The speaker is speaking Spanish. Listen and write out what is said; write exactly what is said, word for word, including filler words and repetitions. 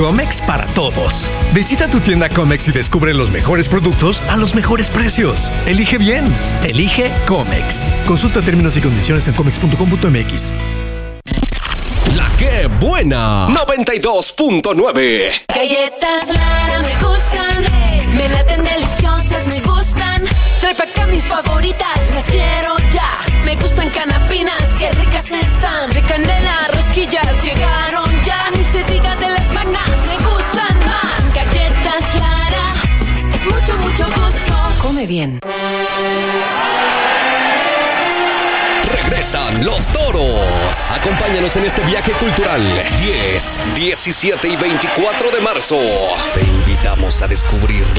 Comex para todos. Visita tu tienda Comex y descubre los mejores productos a los mejores precios. Elige bien. Elige Comex. Consulta términos y condiciones en comex punto com punto m x. La que buena. noventa y dos punto nueve. Galletas Lara me gustan. Me laten deliciosas, me gustan. Trae pa' acá mis favoritas, las quiero ya. Me gustan canapinas, qué ricas están. De canela, rosquillas, llegaron ya. Ni se diga de las magnas, me gustan más. Galletas Lara, es mucho, mucho gusto. Come bien. Regresan los toros. Acompáñanos en este viaje cultural. diez, diecisiete y veinticuatro de marzo. Te invitamos a descubrir